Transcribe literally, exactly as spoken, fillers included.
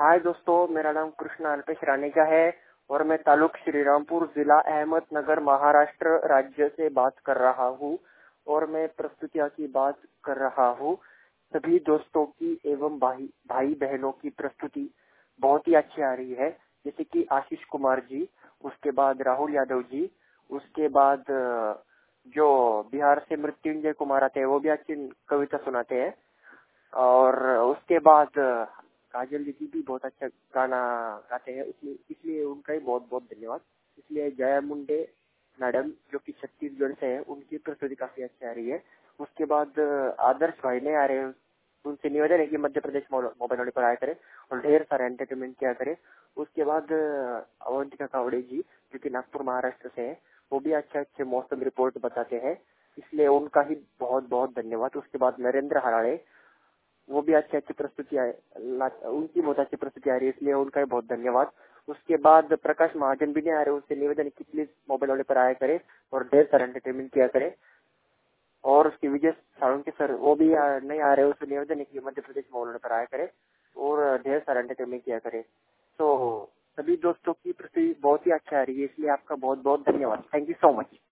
हाय दोस्तों, मेरा नाम कृष्णा अल्पेश रानेजा है और मैं तालुक श्रीरामपुर, जिला अहमदनगर, महाराष्ट्र राज्य से बात कर रहा हूँ और मैं प्रस्तुतियाँ की बात कर रहा हूँ। सभी दोस्तों की एवं भाई भाई बहनों की प्रस्तुति बहुत ही अच्छी आ रही है, जैसे कि आशीष कुमार जी, उसके बाद राहुल यादव जी, उसके बाद जो बिहार से मृत्युंजय कुमार आते हैं वो भी अच्छी कविता सुनाते हैं, और उसके बाद काजल दीदी भी बहुत अच्छा गाना गाते हैं, इसलिए इसलिए उनका ही बहुत बहुत धन्यवाद। इसलिए जया मुंडे मैडम जो कि छत्तीसगढ़ से है, उनकी प्रस्तुति काफी अच्छी आ रही है। उसके बाद आदर्श भाई नहीं आ रहे हैं, उनसे निवेदन है कि मध्य प्रदेश मोबाइल वाले पर आया करें और ढेर सारा एंटरटेनमेंट किया करें। उसके बाद अवंतिका कावड़े जी जो कि नागपुर महाराष्ट्र से है, वो भी अच्छे अच्छे मौसम रिपोर्ट बताते हैं, इसलिए उनका ही बहुत बहुत धन्यवाद। उसके बाद नरेंद्र हराड़े, वो भी अच्छी अच्छी प्रस्तुति उनकी बहुत अच्छी प्रस्तुति आ रही है, इसलिए उनका भी बहुत धन्यवाद। उसके बाद प्रकाश महाजन भी नहीं आ रहे, उनसे निवेदन है कि प्लीज मोबाइल वाले पर आया करे और ढेर सारा एंटरटेनमेंट किया करे। और उसके विजय साळुंके सर वो भी आ, नहीं आ रहे, उससे निवेदन है कि मध्य प्रदेश मोबाइल वाले पर आया करे और ढेर सारा एंटरटेनमेंट किया करे। तो सभी दोस्तों की प्रस्तुति बहुत ही अच्छा आ रही है, इसलिए आपका बहुत बहुत धन्यवाद। Thank you so much.